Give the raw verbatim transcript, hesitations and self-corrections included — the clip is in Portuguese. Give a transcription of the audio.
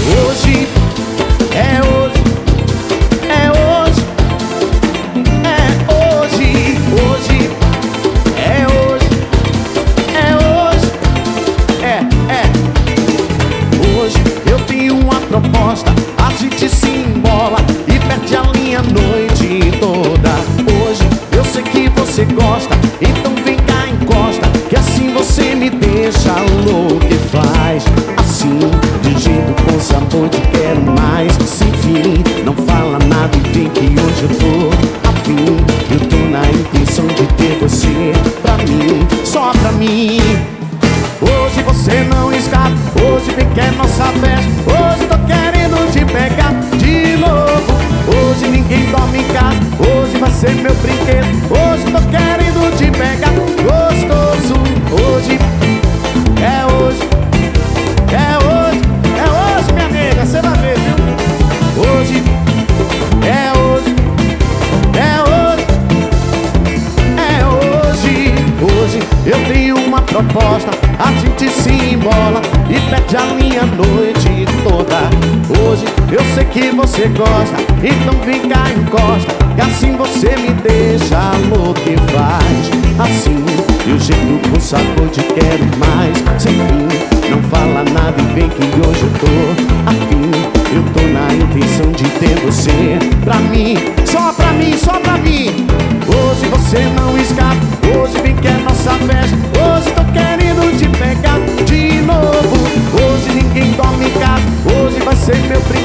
Hoje é hoje, é hoje, é hoje, hoje é hoje, é hoje, é, é. Hoje eu tenho uma proposta, a gente se embola e perde a linha a noite toda. Hoje eu sei que você gosta, então vem cá, encosta, que assim você me deixa louco e faz assim, de jeito com sabor de quero mais. Sem fim, não fala nada e vem que hoje eu tô afim. Eu tô na intenção de ter você pra mim, só pra mim. Hoje você não escapa, hoje vem que é nossa festa. Hoje tô querendo te pegar de novo. Hoje ninguém dorme em casa, hoje vai ser meu brinquedo. Hoje tô querendo te pegar gostoso. Hoje é hoje, é hoje, é hoje, minha nega, cê vai ver, viu? Hoje é hoje, é hoje, é hoje. Hoje eu tenho uma proposta, a gente se embola e perde a linha a noite toda. Hoje eu sei que você gosta, então vem cá, encosta, que assim você me deixa louco e faz assim, e o jeito com sabor de quero mais. Sem fim, não fala nada e vem que hoje eu tô afim. Eu tô na intenção de ter você pra mim, só pra mim, só pra mim. Hoje você não escapa, hoje vem que é nossa festa. Hoje tô querendo te pegar de novo. Hoje ninguém dorme em casa, hoje vai ser meu brinquedo.